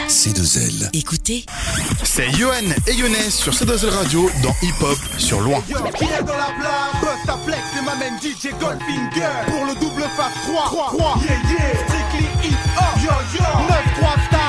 C2L. Écoutez, c'est Yohan et Younes sur C2L Radio dans Hip Hop sur Loin. Yo, qui est dans la blague? Bust ta flex et m'amène DJ Goldfinger pour le double face 3. Yeah, yeah, strictly hip hop. Yo, 9-3 style.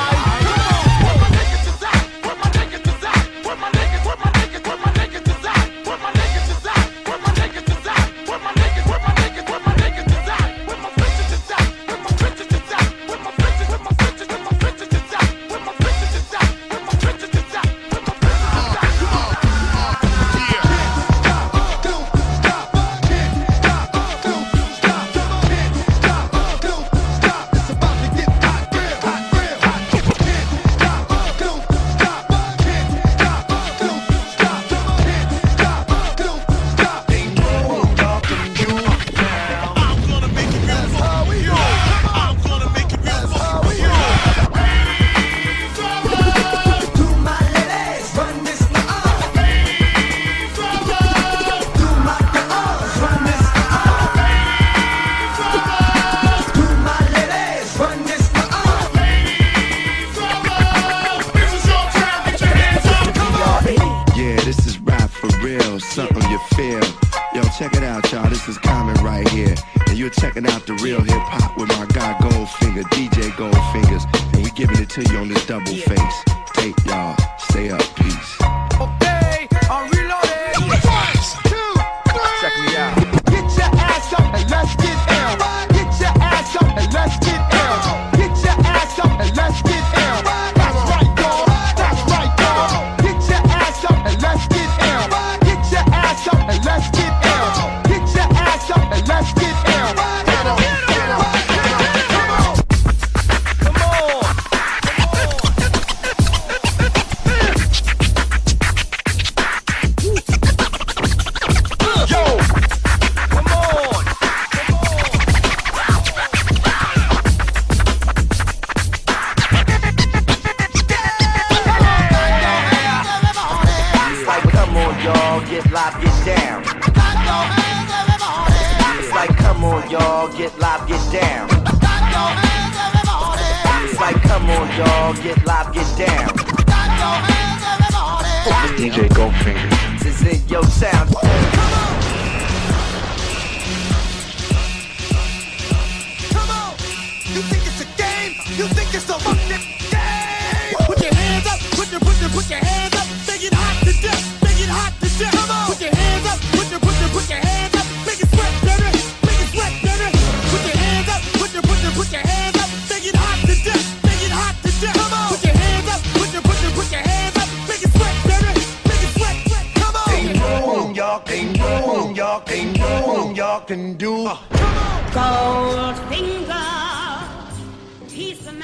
DJ Goldfinger. Is in your sound. Come on! You think it's a game? You think it's a fucking game? Put your hands up, put your hands up. Make it hot to death, make it hot to death. Come on! Put your hands up, put your hands up. Make it sweat, baby, make it sweat, baby. Put your hands up, put your hands up. Make it hot to death, make it hot to death. Come on! Put your hands up, put your hands up. Make it sweat, baby, make it sweat. Come on! Ain't no y'all can do. Goldfinger, he's the man.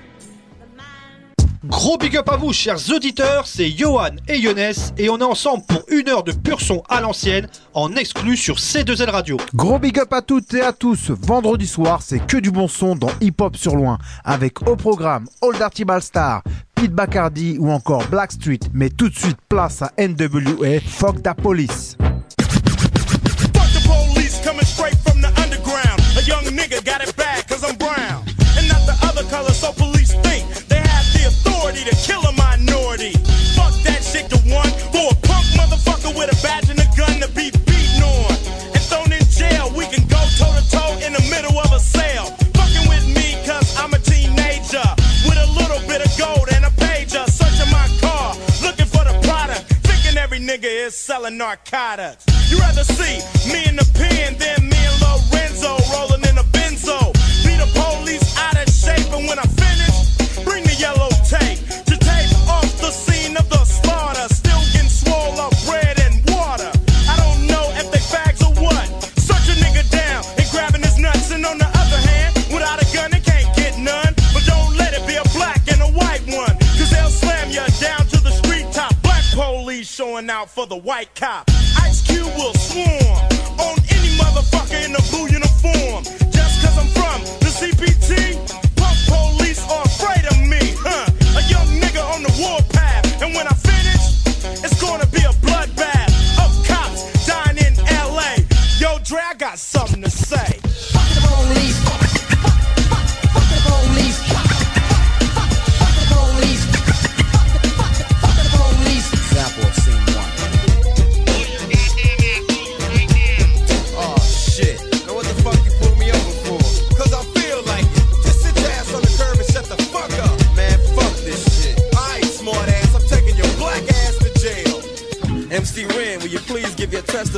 Gros big up à vous, chers auditeurs, c'est Yohan et Younes et on est ensemble pour une heure de pur son à l'ancienne en exclu sur C2L Radio. Gros big up à toutes et à tous. Vendredi soir, c'est que du bon son dans Hip Hop sur Loin avec au programme Old Dirty Ballstar, Pete Bacardi ou encore Blackstreet. Mais tout de suite, place à NWA, Fuck Da Police. Fuck the police coming straight from the underground. A young nigga got it bad cause I'm brown and not the other color, so police think they have the authority to kill a minority. Fuck that shit to one for a punk motherfucker with a badge and a gun to be beaten on and thrown in jail. We can go toe to toe in the middle of a sale. Fucking with me cause I'm a teenager with a little bit of gold and a pager. Searching my car, looking for the product, thinking every nigga is selling narcotics. You rather see me in the pen than me and Lorenzo rolling in a benzo. Be the police out of shape, and when I finish, bring the yellow tape to tape off the scene of the slaughter. Still getting swole up bread and water. I don't know if they fags or what. Search a nigga down and grabbing his nuts, and on the other hand, without a gun, they can't get none. But don't let it be a black and a white one, cause they'll slam you down to the street top. Black police showing out for the white cop. Ice Cube will swarm on any motherfucker in a blue uniform. Just cause I'm from the CPT, punk police are afraid of me, huh? A young nigga on the warpath, and when I finish, it's gonna be a bloodbath of cops dying in LA. Yo, Dre, I got something to say. Fuck the police. Fuck the police. Fuck the police.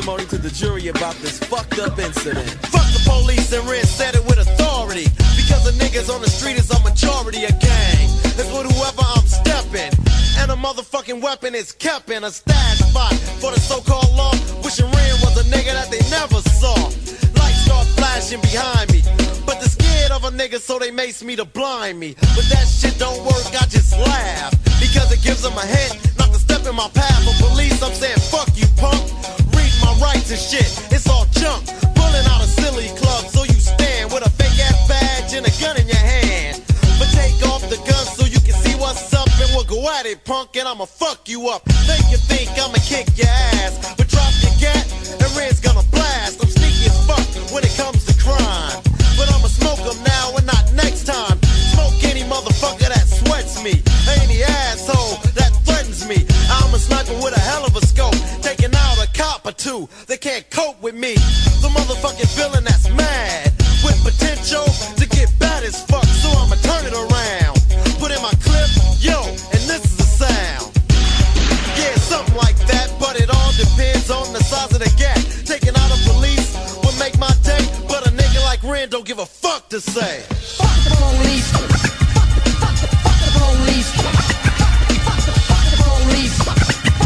testimony to the jury about this fucked up incident. Fuck the police and Ren said it with authority. Because the niggas on the street is a majority of gang. It's with whoever I'm stepping. And a motherfucking weapon is kept in a stash spot for the so-called law. Wishing Ren was a nigga that they never saw. Lights start flashing behind me, but they're scared of a nigga, so they mace me to blind me. But that shit don't work, I just laugh, because it gives them a hint not to step in my path. For police, I'm saying fuck you, punk. Read my rights and shit, it's all junk. Pulling out a silly club, so you stand with a fake ass badge and a gun in your hand. But take off the gun so you can see what's up, and we'll go at it, punk, and I'ma fuck you up. Make you think I'ma kick your ass, but drop your gat and Red's gonna blast. I'm sneaky as fuck when it comes to crime, but I'ma smoke them now and not next time. Smoke any motherfucker that sweats me, any asshole that threatens me. I'm a sniper with a hell of a scope, taking out a cop or two that can't cope with me. The motherfucking villain that's mad, with potential to get bad as fuck, so I'ma turn it around. Put in my clip, yo, and this is the sound. Yeah, something like that, but it all depends on the size of the gap. Taking out a police would make my day, but a nigga like Ren don't give a fuck to say. Fuck the police. Fuck the police. Fuck the police. Fuck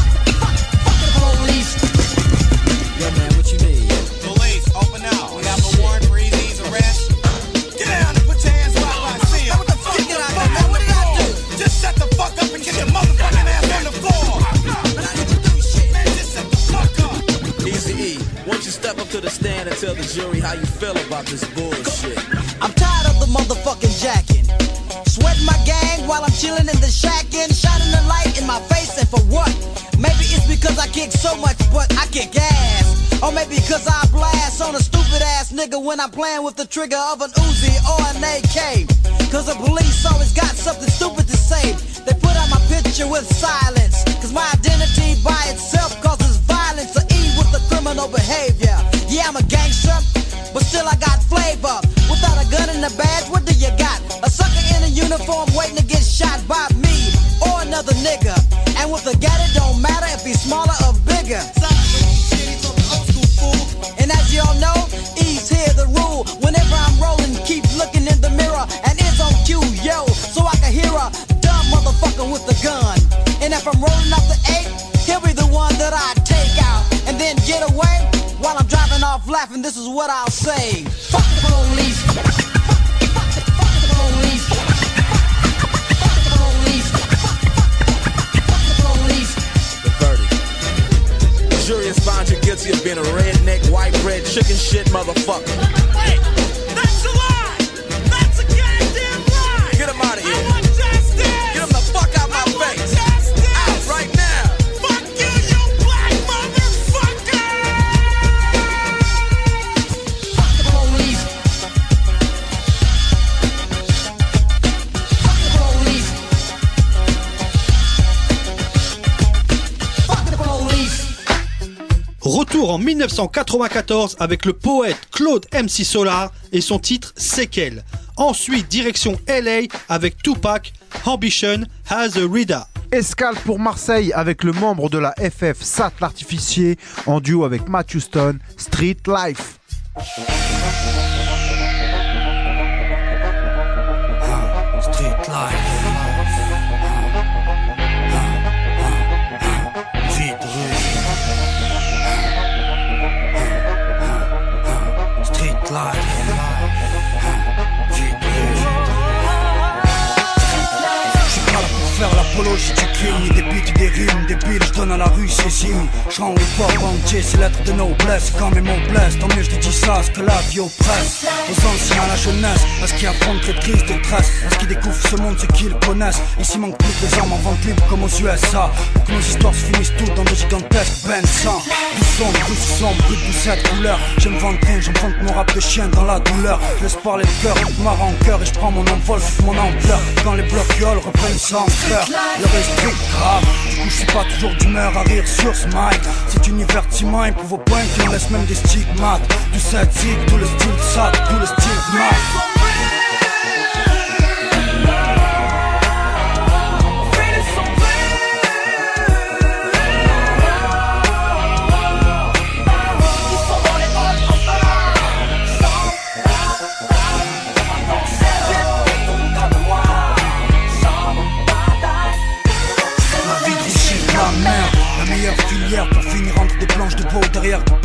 the police. Yeah, man, what you need? Police, open up. We have a warrant for Easy's arrest. Get down and put your hands where I see them. What the fuck did I do, man? What did I do? Just shut the fuck up and get your motherfucking ass on the floor. Man, I didn't do shit. Man, just shut the fuck up. Easy E, won't you step up to the stand and tell the jury how you feel about this bullshit? I'm tired of the motherfucking jacking. Sweating my gang while I'm chilling in the shacking. Shining the light in my face, and for what? Maybe it's because I kick so much, but I kick ass. Or maybe because I blast on a stupid ass nigga when I'm playing with the trigger of an Uzi or an AK. Cause the police always got something stupid to say. They put out my picture with silence. Cause my identity by itself causes violence. Or E with the criminal behavior. Yeah, I'm a gangster, but still I got flavor. Without a gun and a badge, what do you got? A sucker in a uniform waiting to get shot by me or another nigga. And with a gat, it don't matter if he's smaller or bigger. And as y'all know, E's here the rule. Whenever I'm rolling, keep looking in the mirror, and it's on cue, yo, so I can hear a dumb motherfucker with a gun. And if I'm rolling up the 8, he'll be the one that I take out and then get away. While I'm driving off laughing, this is what I'll say. Fuck the police. Fuck the police. Fuck the police. Fuck the police. The verdict. The jury has found you guilty of being a redneck, white bread, chicken shit motherfucker. Wait, that's a lie. That's a goddamn lie. Get him out of here. I want justice. Get him the fuck out my face. Justice. Out right now. Fuck you, you black motherfucker. Fuck the police. Fuck the police. Fuck the police. Retour en 1994 avec le poète Claude MC Solar et son titre Séquelles. Ensuite, direction LA avec Tupac, Ambition Has a Rida. Escale pour Marseille avec le membre de la FF Sat l'Artificier en duo avec Matt Houston, Street Life. Street life. Vite rouge. Street life. Vite rouge. Je suis pas là pour faire l'apologie du crime, ni des beats, des rimes, des billes, je donne à la rue ses hymnes. Je rends au port entier ces lettres de noblesse. Quand mes mots blessent, tant mieux je te dis ça, ce que la vie oppresse. Aux anciens, à la jeunesse, à ce qui affronte très triste détresse, à ce qui découvre ce monde, ce qu'ils connaissent. Ici manque plus que les armes en vente libre comme aux USA, pour que nos histoires se finissent toutes dans de gigantesques peines sans. Tout sombre, tout sombre, brut de cette couleur. Je me vante rien, j'emprunte mon rap de chien dans la douleur. Je laisse parler le cœur, ma rancœur, et je prends mon envol, sur mon ampleur. Quand les bloquioles reprennent sans peur, le respect grave. Du coup je suis pas toujours d'humeur à rire sur ce mic. C'est un divertiment et pour vos points qui en laissent même des stigmates. Du sadique, tout le style sale, tout le stigmate.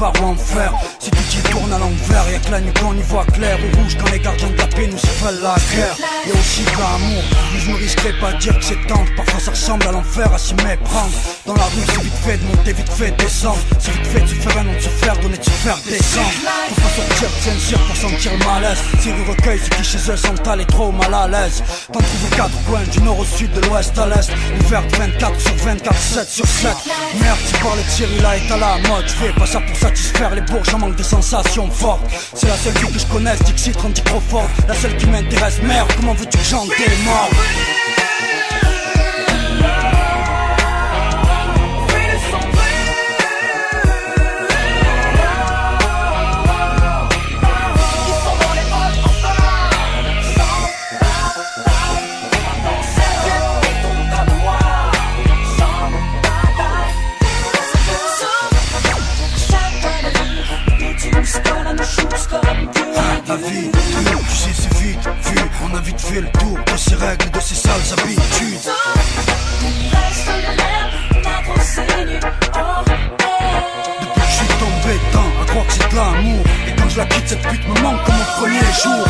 enfer ou enfer. Si tu t'y tournes à l'envers, y'a que la nuit qu'on y voit clair ou rouge quand les gardiens de la paix nous sifflent la guerre. Y'a aussi de l'amour, mais je ne risquerai pas de dire que c'est tendre. Parfois ça ressemble à l'enfer à s'y méprendre. Dans la rue c'est vite fait de monter, vite fait de descendre. C'est vite fait de se faire un nom, de se faire donner, de se faire descendre. Faut pas sortir de ceinture pour sentir le malaise. Série recueil, ceux qui chez eux sont allés trop mal à l'aise. T'en trouves aux 4 coins, du nord au sud, de l'ouest à l'est. Ouverte 24 sur 24, 7 sur 7. Merde, si parler de Cyril là est à la mode. Je fais pas ça pour satisfaire les bourges, j'en manque de sensations fortes. C'est la seule vie que je connaisse, Dixit, Randy Crawford. La seule qui m'intéresse, merde, comment veux-tu que j'en démorde? La vie, tu sais c'est vite vu. On a vite fait le tour de ces règles, de ces sales habitudes. Depuis que je suis tombé dedans, à croire que c'est de l'amour. Et quand je la quitte, cette pute me manque comme au premier jour.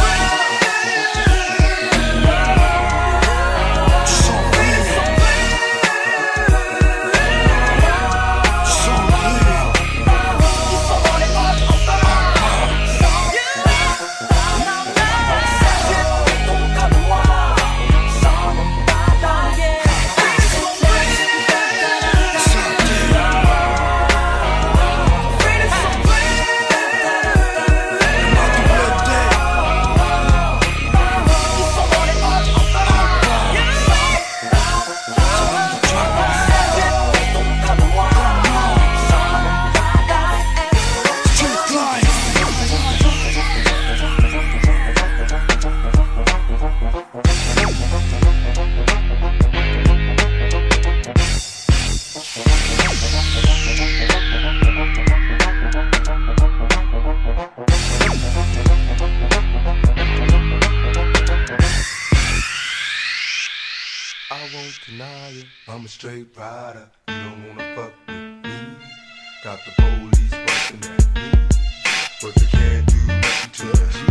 I'm a straight rider, you don't wanna fuck with me. Got the police bustin' at me, but they can't do nothing to the G.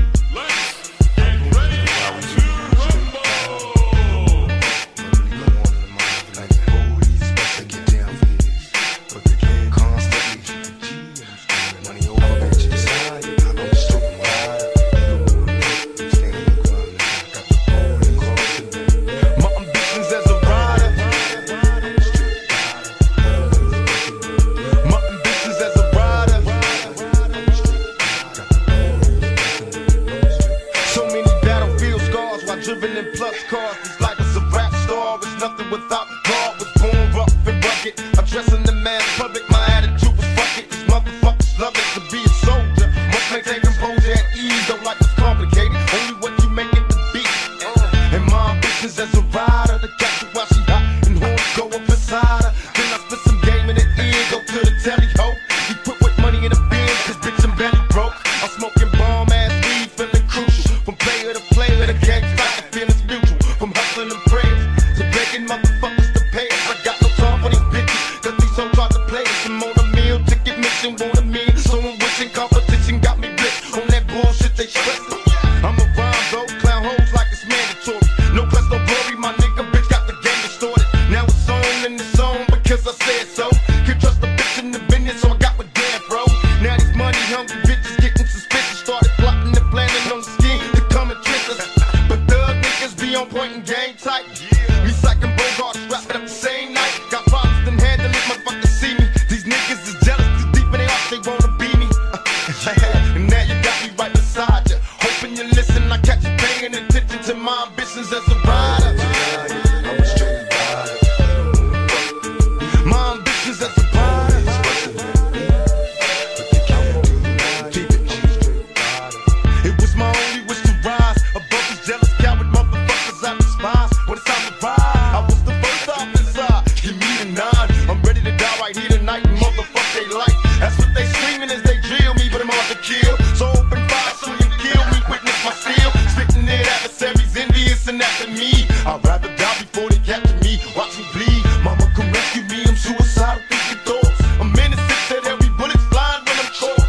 I'm innocent, said every bullet's flying when I'm cold.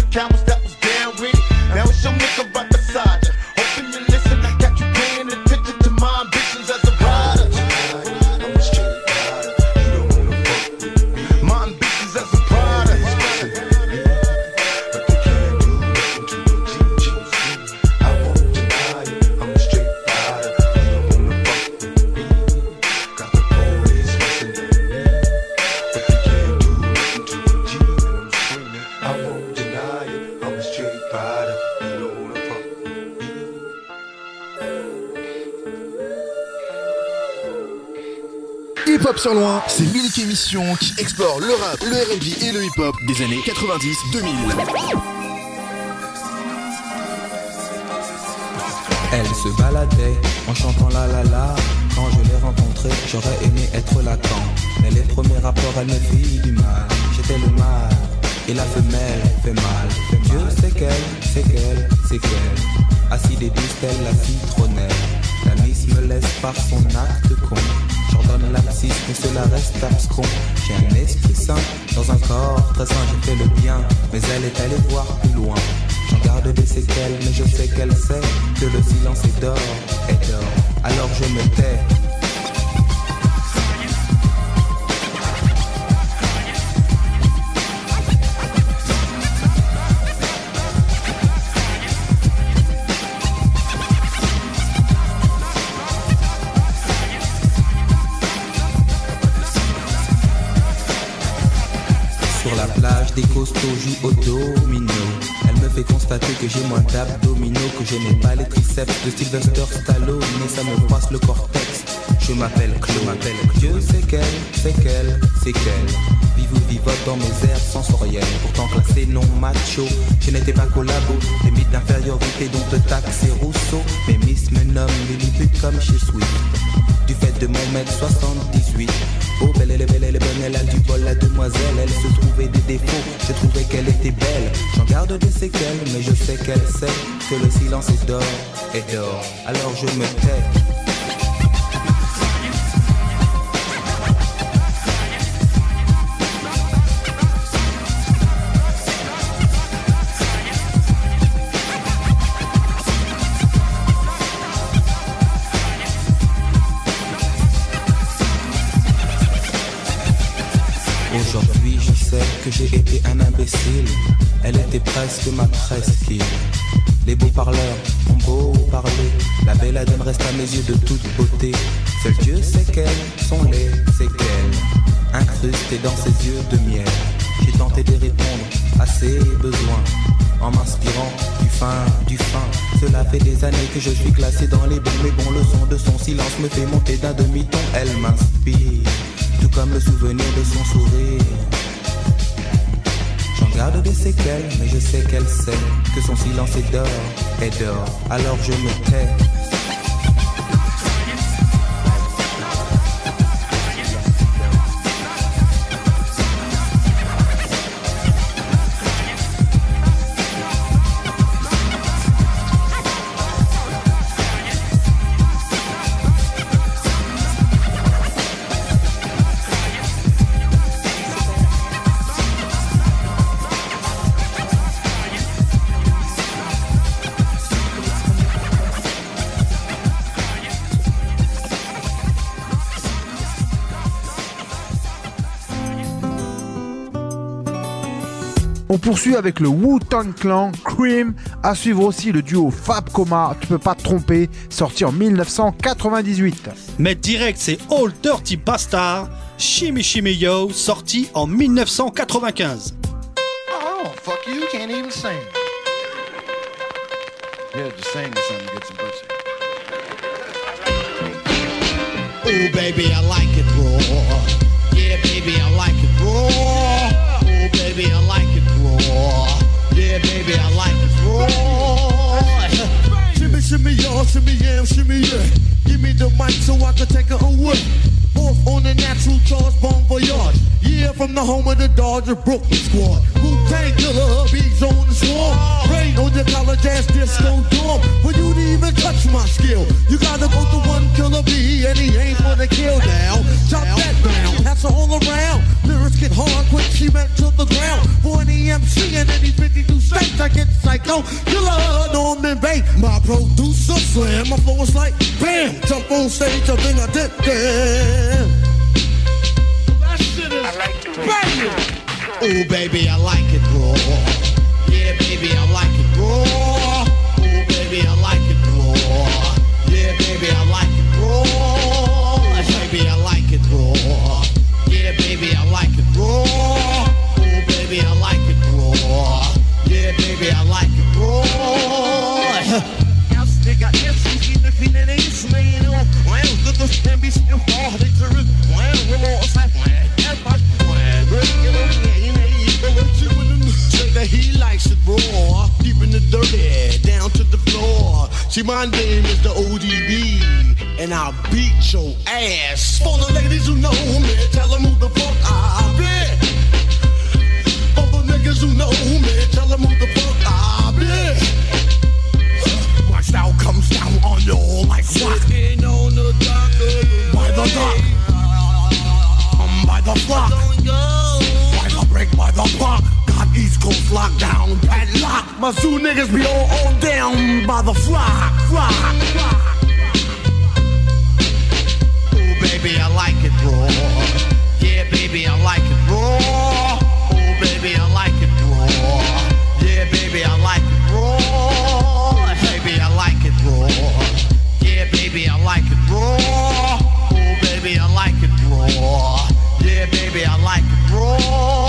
cowards that was down with it. Now it's your nigga right beside you. Hoping you listen, I got you paying attention to my ambitions as a rider. I'm a straight rider, you don't wanna fuck with me. My ambitions as a rider. But they can't do nothing to a GGC. I won't deny it, I'm a straight rider, you don't wanna fuck with me. Got the police rushing at me, but they can't do nothing to a G, and I'm screaming. I won't deny it, I'm a straight rider, you don't wanna fuck with me. Hip Hop sur loin, c'est l'unique émission qui explore le rap, le R&B et le hip hop des années 90-2000. Elle se baladait en chantant la la la. Quand je l'ai rencontrée, j'aurais aimé être Lacan. Mais les premiers rapports, elle me fit du mal. J'étais le mâle et la femelle fait mal. Dieu sait qu'elle, acide et douce telle la citronnelle. La miss me laisse par son acte con. J'ordonne l'abscisse mais cela reste abscon. J'ai un esprit sain dans un corps très sain. J'ai fait le bien mais elle est allée voir plus loin. J'en garde des séquelles mais je sais qu'elle sait que le silence est d'or, alors je me tais. Sur la plage, des costauds jouent au domino. Elle me fait constater que j'ai moins d'abdominaux, que je n'ai pas les triceps de Sylvester Stallone, mais ça me passe le cortex. Je m'appelle Claude. Dieu sait qu'elle. Vive ou vivote dans mes airs sensoriels. Pourtant classé non macho, je n'étais pas collabo. Les mythes d'infériorité dont te taxe et Rousseau. Mes miss me nomment Lilliput comme chez Swift. Du fait de mon mètre 78. Oh belle elle est bonne, elle a du bol la demoiselle. Elle se trouvait des défauts, je trouvais qu'elle était belle. J'en garde des séquelles, mais je sais qu'elle sait que le silence est d'or, alors je me tais. Aujourd'hui je sais que j'ai été un imbécile. Elle était presque ma presqu'île. Les beaux parleurs ont beau parler, la belle Adam reste à mes yeux de toute beauté. Seul Dieu sait quelles sont les séquelles incrustées dans ses yeux de miel. J'ai tenté de répondre à ses besoins en m'inspirant du fin. Cela fait des années que je suis classé dans les bons. Mais bon, le son de son silence me fait monter d'un demi-ton. Elle m'inspire, tout comme le souvenir de son sourire. J'en garde des séquelles, mais je sais qu'elle sait que son silence est d'or, alors je me tais. On poursuit avec le Wu-Tang Clan, Cream, à suivre aussi le duo Fab Coma, tu peux pas te tromper, sorti en 1998. Mais direct, c'est Old Dirty Bastard, Shimmy Shimmy Yo, sorti en 1995. Oh, fuck you can't even sing. Yeah, just sing or something to get some pussy. Oh, baby, I like it raw. Yeah, baby, I like it raw. Oh, baby, I like it raw. Yeah, baby, I like it raw. Shimmy, shimmy, y'all, shimmy, yeah, shimmy, yeah. Give me the mic so I can take it away. Off on the natural charge, Bon Voyage. Yeah, from the home of the Dodger Brooklyn squad. Wu-Tang Killer, beats on the swarm. Rain on your college ass disco dorm. For you to even touch my skill, you gotta go to one killer B, and he ain't for the kill now. Chop that down. bouncer all around. Lyrics get hard quick, she went to the ground. For any MC in any 52 states, I get psycho. Killer, Norman Bates, my producer slam. My flow is like bam, jump on stage, I think I did that. That shit is banging. Oh baby, I like it raw. Yeah baby, I like it raw. Oh baby, I like it raw. Yeah baby, I like it raw. Baby, I like it raw. Yeah baby, I like it raw. Oh baby, I like it raw. Yeah baby, I like it raw. Yes, nigga, yes, you the feeling is made on. Well, the can be still hard to read. Well, we're all side. Say that he likes it raw, keeping it dirty down to the floor. See, my name is the ODB, and I'll beat your ass. For the ladies who know me, tell them who the fuck I be. For the niggas who know me, tell them who the fuck I be. My style comes down on you like rock. Sitting on the dock, by the dock, by the flock, by the break, by the block. Got East Coast lockdown, padlock. My zoo niggas be all on down by the flock. Oh baby, I like it raw. Yeah baby, I like it raw. Oh baby, I like it raw. Yeah baby, I like it raw. Baby, I like it raw. Yeah baby, I like it raw. Oh baby, I like it raw. Yeah baby, I like it raw.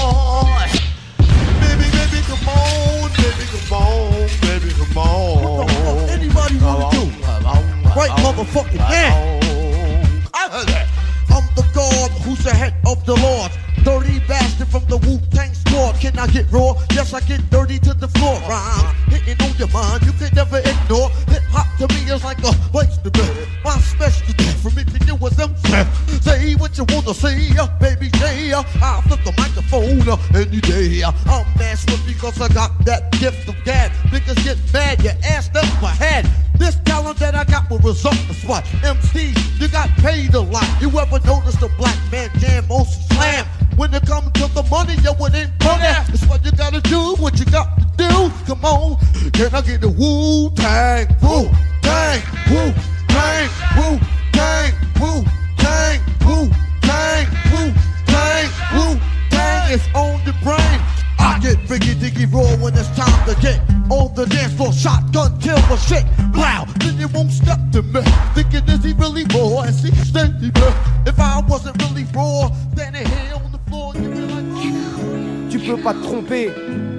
Baby, come on, baby, come on, baby, come on. What the fuck anybody wanna do? Right motherfucking yeah. I heard that. I'm the god who's the head of the lords. Dirty bastard from the Wu-Tang squad. Can I get raw? Yes, I get dirty to the floor. Rhymes hitting on your mind, you can never ignore. Hip-hop to me is like a place to be. My specialty for me to do is them say what you wanna say, baby J. I'll flip the microphone any day. I'm master because I got that gift of gab. Niggas get mad, your ass up my head. This talent that I got will result in spot. MC, you got paid a lot. You ever noticed a black man jam most slam? When it comes to the money, yo, it ain't money. It's what you gotta do, what you got to do. Come on, can I get the Wu-Tang, Wu-Tang, Wu-Tang, Wu-Tang, Wu-Tang, Wu-Tang, Wu-Tang, Wu-Tang is on the brain. I get biggie diggy raw when it's time to get on the dance floor. Shotgun kill the shit, wow, then you won't step to me. Thinking is he really raw? And see, steady me. If I wasn't really raw, standing here on the floor, you'd be like, tu peux pas te tromper.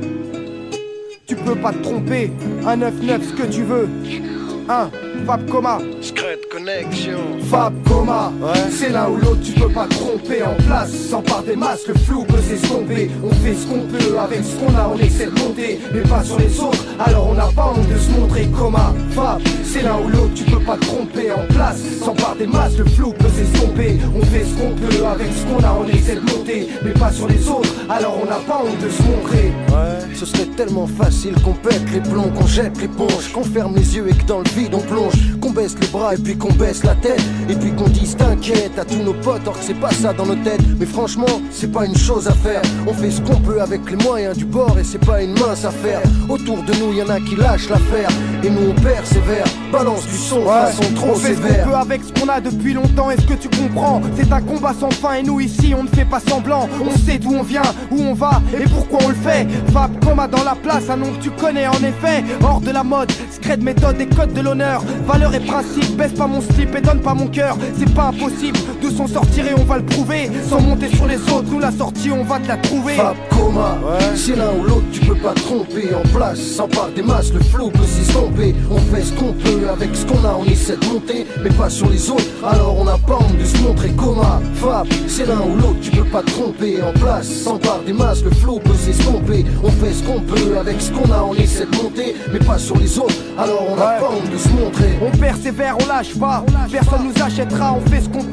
Tu peux pas te tromper. 1-9-9, ce que tu veux. 1, Fab Coma. Secret Connection. Fab Coma, ouais. C'est l'un ou l'autre, tu peux pas te tromper. En place, sans par des masques, le flou peut s'estomper. On fait ce qu'on peut avec ce qu'on a, on essaie de monter, mais pas sur les autres, alors on n'a pas honte de se montrer. Coma, Fab, c'est l'un ou l'autre, tu peux pas te tromper. En place, sans par des masques, le flou peut s'estomper. On fait ce qu'on peut avec ce qu'on a, on essaie de monter, mais pas sur les autres, alors on n'a pas honte de se montrer. Ouais, ce serait tellement facile qu'on pète les plombs, qu'on jette l'éponge, qu'on ferme les yeux et que dans le vide on plonge, qu'on baisse les bras et puis qu'on baisse la tête, et puis qu'on dise t'inquiète à tous nos potes, or que c'est pas ça dans nos têtes. Mais franchement, c'est pas une chose à faire. On fait ce qu'on peut avec les moyens du bord et c'est pas une mince affaire. Autour de nous, y'en a qui lâchent l'affaire et nous on persévère. Balance du son, façon trop sévère. On fait ce qu'on peut avec ce qu'on a depuis longtemps, est-ce que tu comprends? C'est un combat sans fin et nous ici on ne fait pas semblant. On sait d'où on vient, où on va et pourquoi on le fait. Fab Coma dans la place, un nom que tu connais en effet. Hors de la mode, scred méthode et code de l'honneur. Valeurs et principes, baisse pas mon slip et donne pas mon cœur. C'est pas impossible de s'en sortir et on va le prouver. Sans monter sur les autres, nous la sortie on va te la trouver. Fab Coma, c'est l'un ou l'autre, tu peux pas te tromper. En place, sans part des masses, le flow peut s'estomper. On fait ce qu'on peut avec ce qu'on a, on essaie de monter, mais pas sur les autres, alors on n'a pas honte de se montrer. Coma, Fab, c'est l'un ou l'autre, tu peux pas te tromper. En place, sans part des masses, le flow peut s'estomper. On fait ce qu'on peut avec ce qu'on a, on essaie de monter, mais pas sur les autres, alors on n'a pas honte de se montrer. On persévère, on lâche pas, personne nous achètera, on fait ce qu'on peut. Qu'est-ce que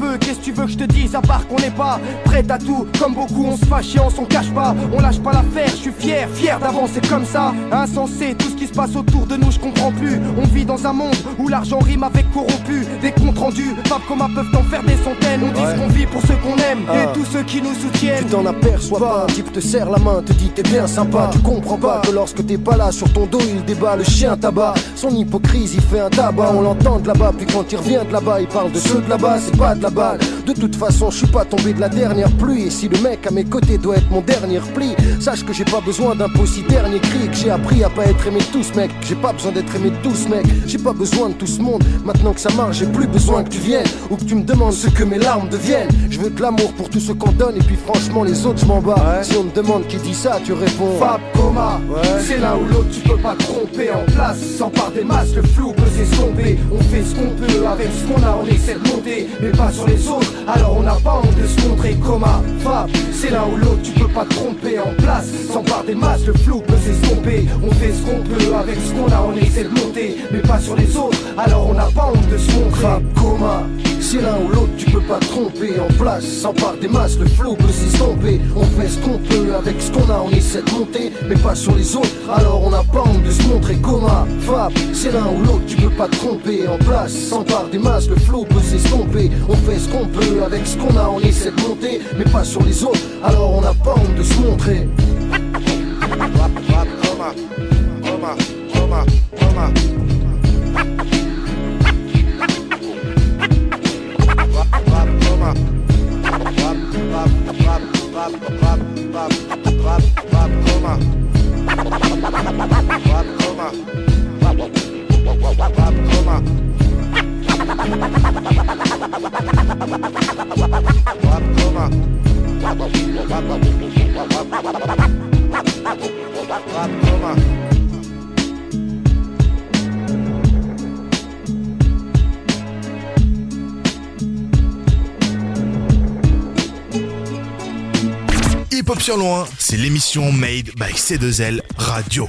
tu veux que je te dise à part qu'on n'est pas prêt à tout. Comme beaucoup on se fâche et on s'en cache pas. On lâche pas l'affaire, je suis fier d'avancer comme ça. Insensé, tout ce qui se passe autour de nous je comprends plus. On vit dans un monde où l'argent rime avec corrompu. Des comptes rendus, Fab Coma peuvent en faire des centaines. On dit ce qu'on vit pour ceux qu'on aime et tous ceux qui nous soutiennent. Tu t'en aperçois pas, un type te serre la main, te dit t'es bien sympa. Tu comprends pas que lorsque t'es pas là, sur ton dos il débat le chien tabac. Son hypocrisie fait un tabac, on l'entend de là-bas. Puis quand il revient de là-bas, il parle de ceux de là-bas, c'est pas de la balle. De toute façon, je suis pas tombé de la dernière pluie. Et si le mec à mes côtés doit être mon dernier repli, sache que j'ai pas besoin d'un possi dernier cri. Que j'ai appris à pas être aimé de tous mec. J'ai pas besoin d'être aimé de tous mec. J'ai pas besoin de tout ce monde. Maintenant que ça marche, j'ai plus besoin que tu viennes ou que tu me demandes ce que mes larmes deviennent. Je veux de l'amour pour tout ce qu'on donne. Et puis franchement les autres je m'en bats. Si on me demande qui dit ça, tu réponds Fab Coma. C'est l'un ou l'autre, tu peux pas tromper. En place, s'empare des masses, le flou peut s'estomper. On fait ce qu'on peut avec ce qu'on a, on essaie de monter, mais pas sur les autres. Alors on n'a pas honte de se montrer. Coma, Fab, c'est l'un ou l'autre, tu peux pas tromper. En place, s'empare des masses, le flou peut s'estomper. On fait ce qu'on peut avec ce qu'on a, on essaie de monter, mais pas sur les autres. Alors on n'a pas honte de se montrer. Fab Coma. C'est l'un ou l'autre, tu peux pas tromper. En place, s'empare des masses, le flow peut s'estomper. On fait ce qu'on peut avec ce qu'on a, on essaie de monter, mais pas sur les autres. Alors on n'a pas honte de se montrer. Coma, Fab, c'est l'un ou l'autre, tu peux pas tromper. En place, s'empare des masses, le flow peut s'estomper. On fait ce qu'on peut avec ce qu'on a, on essaie de monter, mais pas sur les autres. Alors on n'a pas honte de se montrer. Coma, Coma, Coma, Coma. Hip-Hop sur Loin, c'est l'émission made by C2L Radio.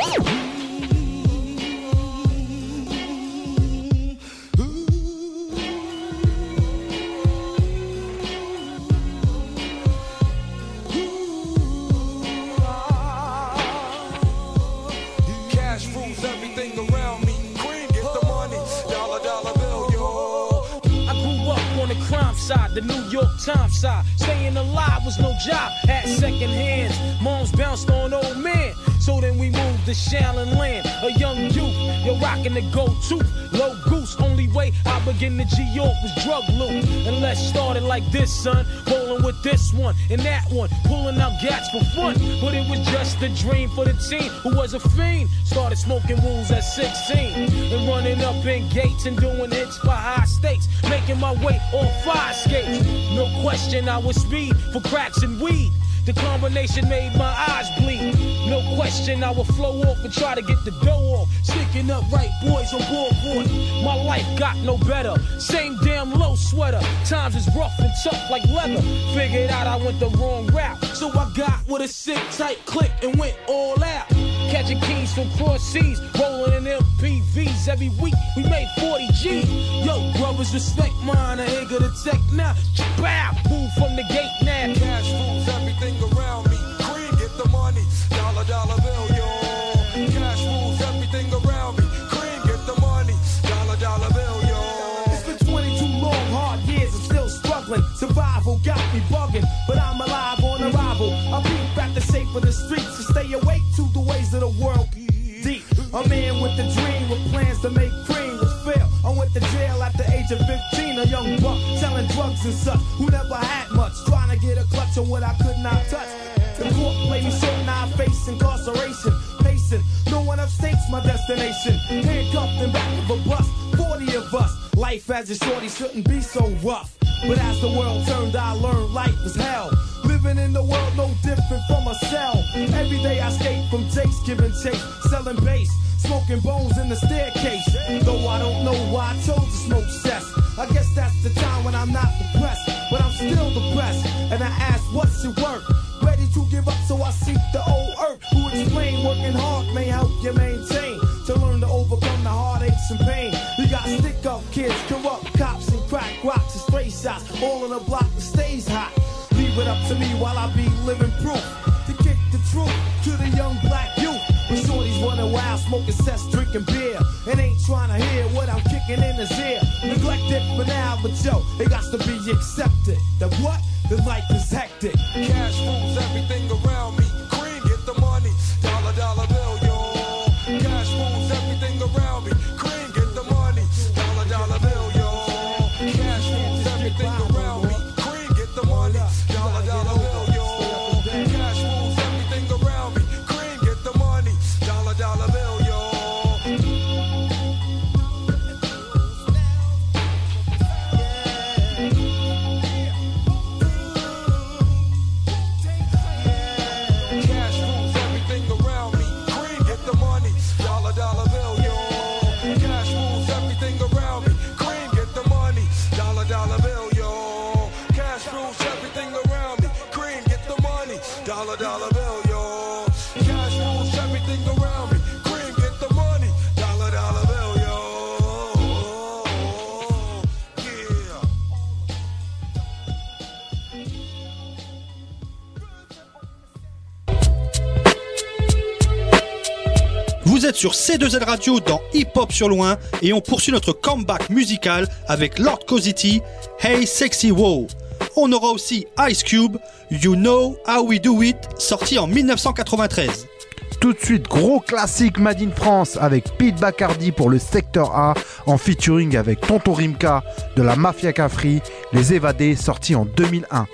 The New York Times side, staying alive was no job. Had second hands, moms bounced on old men. So then we moved to Shaolin Land, a young youth. You're rocking the go-to, low goose. Only way I begin to G-York was drug loot. And let's start it like this, son. Rolling with this one and that one, pulling out gats for fun. But it was just a dream for the teen who was a fiend. Started smoking wools at 16 and running up in gates and doing hits by high stakes. Making my way on fire escapes. No question I was speed for cracks and weed. The combination made my eyes bleed. No question I would flow off and try to get the dough off. Sticking up right boys on board. My life got no better. Same damn low sweater. Times is rough and tough like leather. Figured out I went the wrong route. So I got with a sick tight click and went all out. Catching keys from cross seas, rolling in MPVs. Every week we made 40 G's. Yo, brothers, respect mine. I ain't gonna take now. Bow, move from the gate now. Cash rules everything around me. Green, get the money. Dollar, dollar bill, yo. Cash rules everything around me. Green, get the money. Dollar, dollar bill, yo. It's been 22 long, hard years. I'm still struggling. Survival got me bugging, but I'm alive on arrival. I beat back the shape of the streets to stay awake to the ways of the world. Deep. A man with a dream, with plans to make cream, was fail. I went to jail at the age of 15, a young buck selling drugs and such, who never had much, trying to get a clutch on what I could not touch. The court played me short, now I face incarceration. Pacing, no one upstates my destination. Handcuffed in back of a bus, 40 of us. Life as a shorty shouldn't be so rough. But as the world turned, I learned life was hell. Living in the world no different from a cell. Every day I skate from Jake's giving chase, selling bass, smoking bones in the staircase. Though I don't know why I chose to smoke cess. I guess that's the time when I'm not depressed, but I'm still depressed. And I ask, what's your work? Ready to give up, so I seek the old earth, who explain working hard may help you maintain. To learn to overcome the heartaches and pain. We got stick-up kids, corrupt cops, and crack rocks and stray shots. all in the block that stays hot. Leave it up to me while I be living proof to kick the truth to the young black youth. When shorties running wild, smoking cess, drinking beer, and ain't trying to hear what I'm kicking in his ear. Neglected for now, but yo, it got to be accepted. That what? The life is hectic. Cash rules everything around me. Cream, get the money. Dollar, dollar bill, yo. Cash rules everything around me. Cream, get the money. Dollar, dollar bill, yo. Cash rules everything around me. Cream, get the money. Dollar, dollar bill, yo. Cash rules everything around me. Cream, get the money. Dollar, dollar bill, yo. Dollar bill, yo. Cash rules everything around me. Cream, get the money. Dollar bill, yo. Yeah. Vous êtes sur C2L Radio dans Hip Hop sur loin et on poursuit notre comeback musical avec Lord Cosity, Hey Sexy Wow. On aura aussi Ice Cube, You Know How We Do It, sorti en 1993. Tout de suite, gros classique Made in France avec Pete Bacardi pour le secteur A en featuring avec Tonton Rimka de la Mafia Cafri, Les Évadés, sorti en 2001.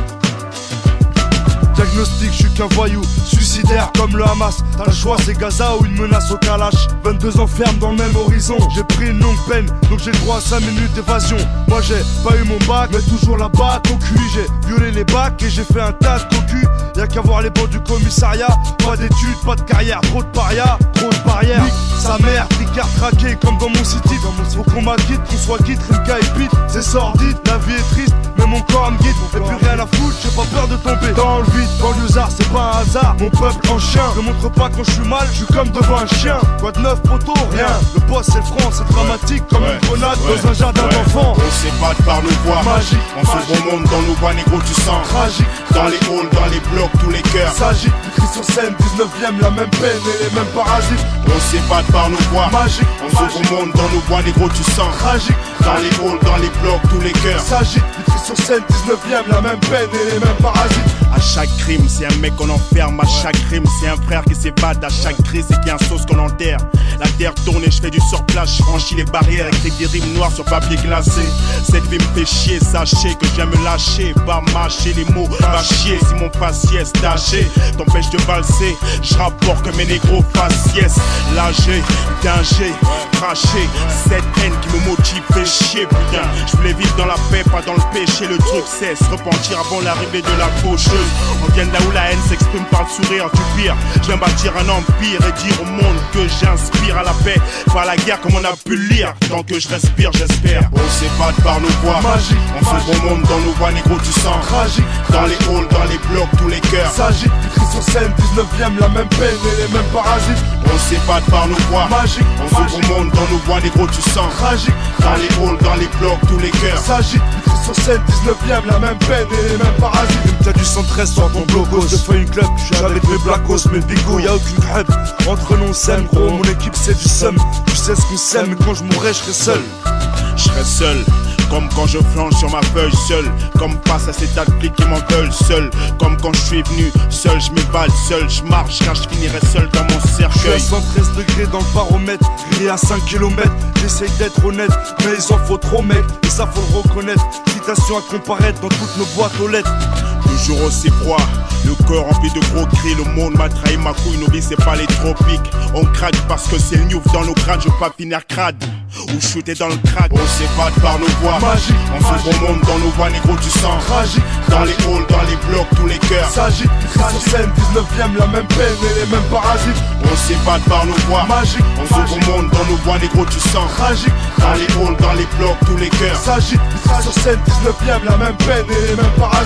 Diagnostic, je suis qu'un voyou, suicidaire comme le Hamas. T'as le choix, c'est Gaza ou une menace au Kalash. 22 ans ferme dans le même horizon. J'ai pris une longue peine, donc j'ai droit à 5 minutes d'évasion. Moi j'ai pas eu mon bac, mais toujours la bac au cul. J'ai violé les bacs et j'ai fait un tas de cocu. Y'a qu'à voir les bancs du commissariat. Pas d'études, pas de carrière, trop de parias, trop de barrières. Nique sa mère, tricard traqué comme dans mon city. Faut qu'on m'acquitte, qu'on soit quitte, Rimka et Pete. C'est sordide, la vie est triste, mais mon corps me guide. Et plus rien à foutre, j'ai pas peur de tomber dans le vide. Banlieusard, c'est pas un hasard, mon peuple en chien. Je montre pas quand je suis mal, je suis comme devant un chien. Quoi de neuf, poteau, rien. Le boss c'est le franc, c'est dramatique comme une grenade dans un jardin d'enfants. On s'épate par le bois, magique. On s'ouvre au monde dans nos bois, négro, tu sens tragique. Dans les halls, dans les blocs, tous les cœurs s'agit, écrit sur scène, 19ème, la même peine et les mêmes parasites. On s'épate par nos bois, magique. On s'ouvre au monde dans nos bois, négro, tu sens tragique. Dans les halls, dans les blocs, tous les cœurs s'agit, écrit sur scène, 19ème, la même peine et les mêmes parasites. À chaque crime, c'est un mec qu'on enferme. À chaque crime, c'est un frère qui s'évade. À chaque crise, c'est qu'il y a un sauce qu'on enterre. La terre tourne et je fais du surplace. Je franchis les barrières, écris des rimes noires sur papier glacé. Cette vie me fait chier, sachez que j'aime me lâcher. Pas mâcher les mots, pas chier. Si mon faciès taché t'empêche de valser, je rapporte que mes négros faciès. Lâché, danger, craché. Cette haine qui me motive fait chier, putain. Je voulais vivre dans la paix, pas dans le péché. Le truc c'est se repentir avant l'arrivée de la faucheuse. On vient de là où la haine s'exprime par le sourire du pire. Je viens bâtir un empire et dire au monde que j'inspire à la paix, pas à la guerre comme on a pu le lire. Tant que je respire, j'espère. On s'épate par nos voix, magique. On s'ouvre au monde dans nos voix, négro, tu sens tragique. Dans les halls, dans les blocs, tous les cœurs s'agit, écrit sur scène, 19ème, la même peine et les mêmes parasites. On s'épate par nos voix, magique. On s'ouvre au monde dans nos voix, négro, tu sens tragique. Dans les halls, dans les blocs, tous les cœurs s'agit, écrit sur scène, 19ème, la même peine et les mêmes parasites. T'as du 113 sur ton blocos, je fais une club, je suis avec mes blacos, mes bigots, y'a aucune crêpe. Entre nous on s'aime, gros, mon équipe c'est du seum. Tu sais ce qu'on s'aime, mais quand je mourrai, je serai seul. Je serai seul, comme quand je flanche sur ma feuille seul. Comme face à ces tas de flics qui m'en veulent seul. Comme quand je suis venu seul, je m'évade seul. Je marche car je finirai seul dans mon cercueil. Je suis à 113 degrés dans le baromètre, grillé à 5 km. J'essaye d'être honnête, mais il en faut trop mec. Et ça faut le reconnaître, citation à comparaître dans toutes nos boîtes aux lettres. Toujours aussi froid, le cœur rempli de gros cris. Le monde m'a trahi, ma couille, nos vies c'est pas les tropiques. On craque parce que c'est le newf dans nos crânes. Je veux pas finir crade ou shooter dans le crack. On s'épate par nos voix, magique. On s'ouvre au monde dans nos voix, négro, tu sens tragique. Dans les halls, dans les blocs, tous les cœurs s'agit, écrit sur scène, 19ème, la même peine et les mêmes parasites. On s'épate par nos voix, magique. On s'ouvre au monde dans nos voix, négro, tu sens tragique. Dans les halls, dans les blocs, tous les cœurs s'agit, écrit sur scène, 19ème, la même peine et les mêmes parasites.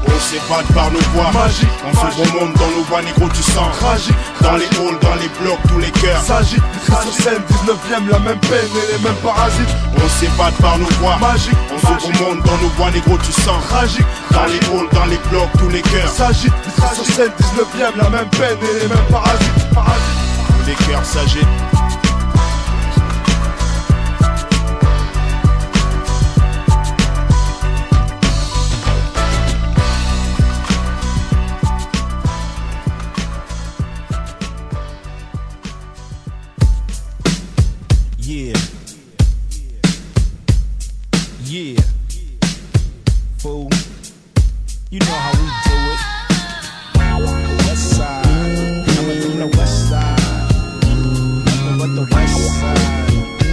On s'évade par nos voies magique, on se remonte dans nos voies, négro tu sens tragique, dans les halls, dans les blocs, tous les cœurs s'agite, sur scène, 19ème, la même peine et les mêmes parasites. On s'évade par nos voies magique, on se remonte dans nos voies, négro tu sens tragique, dans les halls, dans les blocs, tous les cœurs s'agite, sur scène, 19ème, la même peine et les mêmes parasites. Tous les cœurs s'agitent. Yeah, fool, you know how we do it. West side, coming from the west side, nothing but the west side.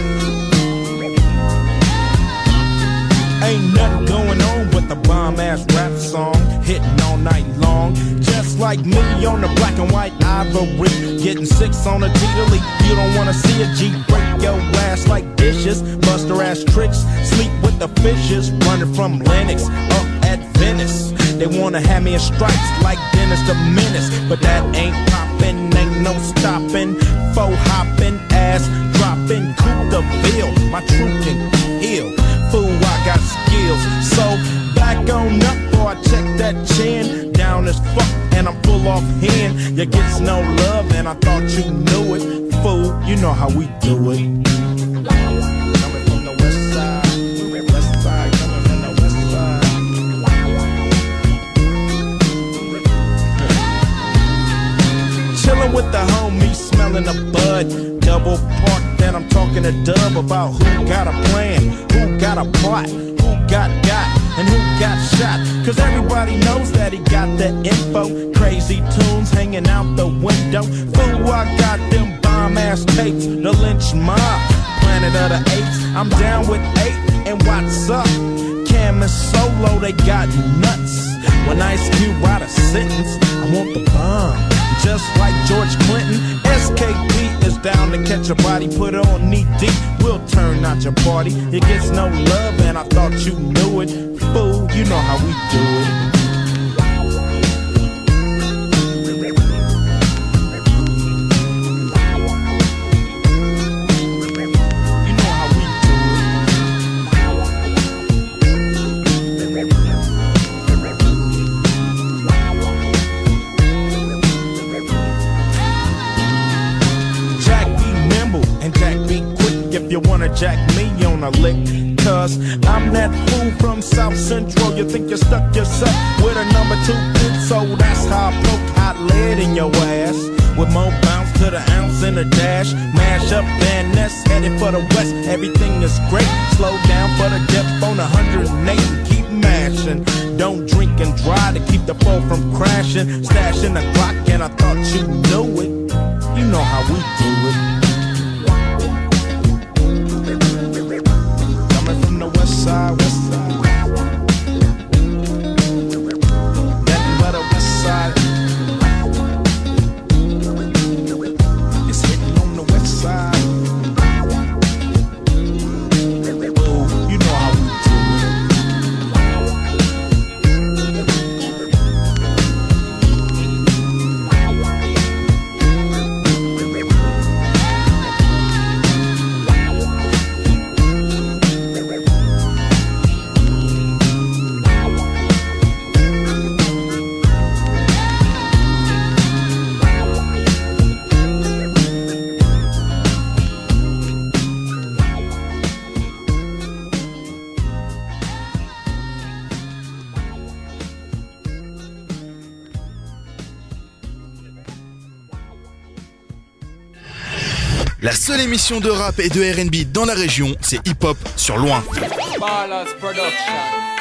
Ain't nothing going on but the bomb-ass rap song, hitting all night long. Just like me on the black and white ivory, getting 6 on a G to leap. You don't wanna see a G break your ass like dishes, bust her ass tricks, sleep with the fishes, running from Lennox up at Venice. They wanna have me in stripes like Dennis the Menace, but that ain't poppin', ain't no stopping. Faux hopping, ass dropping, coupe the bill. My truth can heal. Fool, I got skills. So back on up, or I check that chin. Down as fuck, and I'm full off hand. You gets no love, and I thought you knew it. Fool, you know how we do it. Coming from the west side, coming from the west side. Chillin' with the homies, smelling the bud. Double park, then I'm talking to Dub about who got a plan, who got a plot, who got, and who got shot. Cause everybody knows that he got the info. Crazy tunes hanging out the window. Fool, I got them bomb-ass tapes, the lynch mob, Planet of the Apes. I'm down with 8, and what's up? Cam and Solo, they got nuts. When Ice Cube write a sentence, I want the bomb. Just like George Clinton, SKP is down to catch a body, put on knee deep, we'll turn out your party. It gets no love, and I thought you knew it. Fool, you know how we do it. You wanna jack me on a lick, cause I'm that fool from South Central. You think you stuck yourself with a number 2 pin, so that's how I poke hot lead in your ass. With more bounce to the ounce in a dash, mash up Van Ness, headed for the west, everything is great. Slow down for the depth on 108 and keep mashing. Don't drink and drive to keep the foe from crashing. Stashing the clock, and I thought you knew it. You know how we do it. Side, west side. Nothing but a west side. It's hitting on the west side. Oh, you know how we do La seule émission de rap et de R&B dans la région, c'est Hip Hop sur Loin. Ballers Production.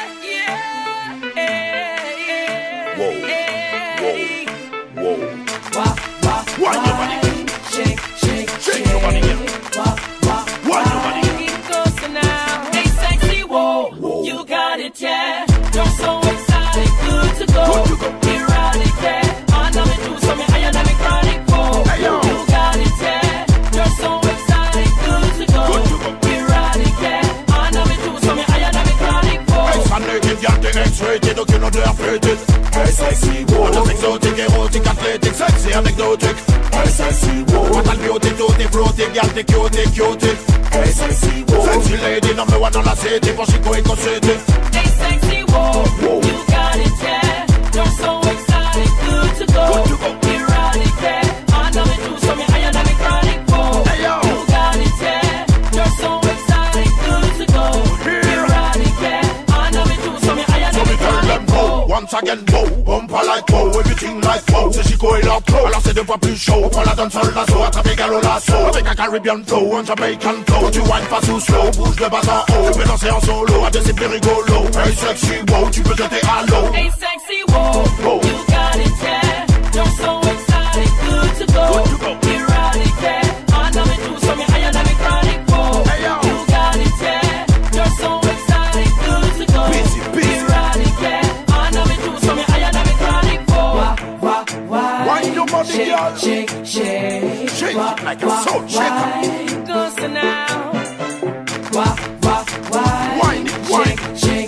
Whoa, whoa, whoa. Wind your body, shake, shake, shake your body, yeah. Wind your body, yeah. Get closer now, hey sexy, whoa, you got it, yeah. You're so excited, good to go. Erotic, yeah. I know me do something, I am a chronic, whoa. You got it, yeah. You're so excited, good to go. Erotic, yeah. I know me do something, I am a chronic, whoa. Hey, Sunday, give you the X-ray, t'es donc une odeur fée. underrated. Hey sexy, wow. Just exotique, érotique, athlétique, sexy, anecdotique. Hey sexy, wow. What beauty, tutti, frutti, girl, t'es cute. Hey sexy, wow. Sexy lady, number one on la city, for Chico Eco City. Hey sexy, wow. You got it, yeah. You're so excited, good to go. Erotic, yeah. I know it too, so me I am a chronic, wow. You got it, yeah. You're so excited, good to go. Erotic, yeah. I know it too, so me I am a chronic, wow. Once again, wow, bumper like wow, everything like wow. C'est Chico et leur flow, alors c'est deux fois plus chaud. On prend la donne sur l'assaut, attraper galop lasso. Avec un Caribbean flow, un Jamaican flow. Tu whine pas sous slow, bouge le bas en haut. Tu peux danser en solo, à deux c'est plus rigolo. Hey sexy, wow, tu peux jeter à l'eau. Hey sexy, wow, you got it, yeah. You're so excited, good to go. Erotic, yeah. I know it too, so me I am a chronic, wow. You got it, yeah. You're so excited, good to go. Erotic, yeah. I know it too, so me I am a chronic, wow. Wine your body, girl. Shake it like a soul shaker. Go so now. Wine it, shake.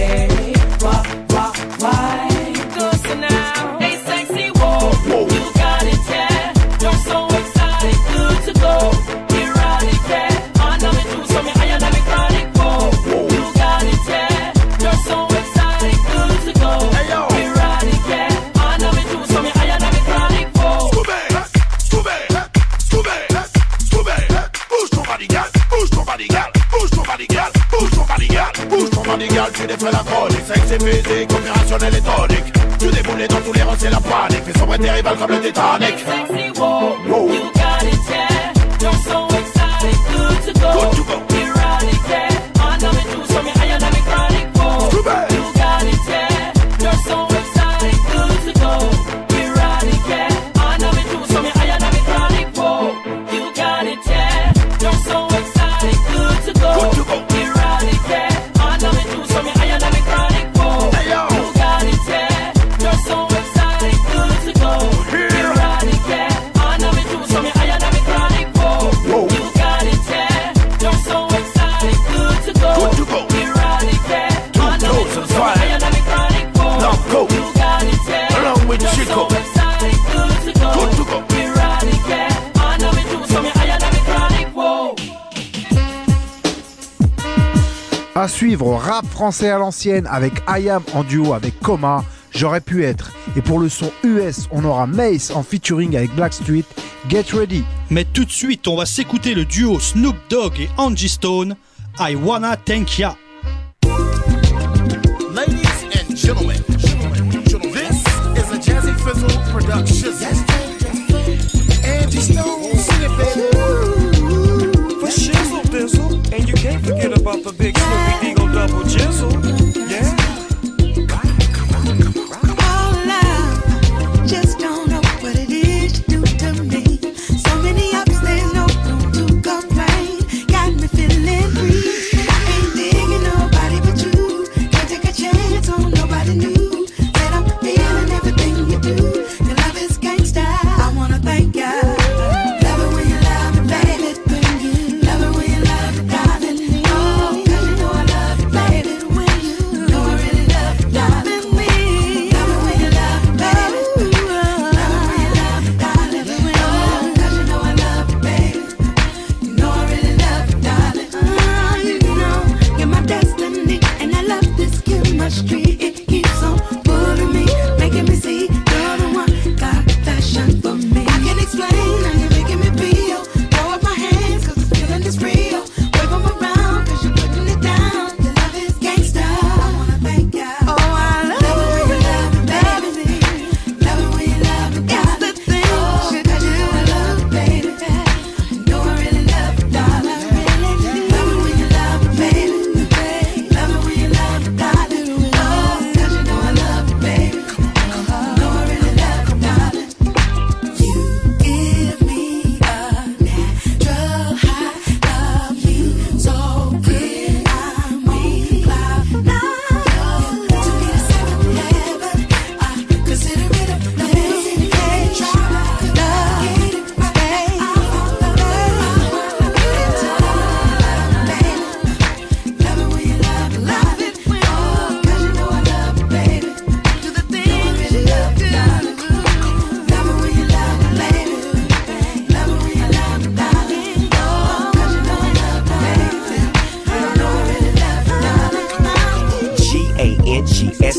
Go so now. Hey sexy, whoa. You got it, yeah. You're so excited, good to go. Erotic, yeah. I know it too, so me I am a chronic, whoa. You got it, yeah. You're so excited, good to go. Erotic, yeah. I know it too, so me I am a chronic, whoa. Bouge ton body, gal. Bouge ton body, gal. Bouge ton body, gal. Bouge ton body, gal. Bouge ton body, gal. Tu défais la chronique. Sexe et physique, opérationnel et tonique. Tu déboulais dans tous les rangs, c'est la panique. Fais sombrer tes rivales comme le Titanic. Sexy, whoa. You got it, yeah. You're so excited, good to go. Erotic, yeah. I know it too, so me I am a chronic, whoa. You got it, yeah. You're so excited, good to go. Erotic, yeah. I know it too, so me I am a chronic, whoa. You got it, yeah. You're so excited, good to go. Erotic, yeah. I know it too, so me I am a chronic, whoa. You got it, yeah. You're so excited, good to go. Erotic, yeah. I know it too, so me I am a chronic, whoa. You got it, yeah. You're so excited, good to go. Erotic, yeah. I know it too, so me I am a chronic, whoa. You got it, yeah. Along with You're Chico. so excited, good to go. Erotic, yeah. I know it too, so me I am a chronic, whoa. À suivre, rap français à l'ancienne avec IAM en duo avec Coma, J'aurais pu être. Et pour le son US, on aura Mace en featuring avec Blackstreet, Get Ready. Mais tout de suite, on va s'écouter le duo Snoop Dogg et Angie Stone, I Wanna Thank Ya. Ladies and gentlemen, this is a Jazzy Fizzle production. Angie Stone, sing it, baby. For shizzle bizzle, and you can't forget about the big Snoopy Deagle double jizzle. Yeah. All I just don't know what it is you do to me. So many ups, there's no room to complain. Got me feeling free. I ain't digging nobody but you. Can't take a chance on nobody new. That I'm feeling everything you do. Your love is gangsta. I wanna thank ya. Love it when you love me, baby. Love it when you love me, darling. Oh, 'cause you know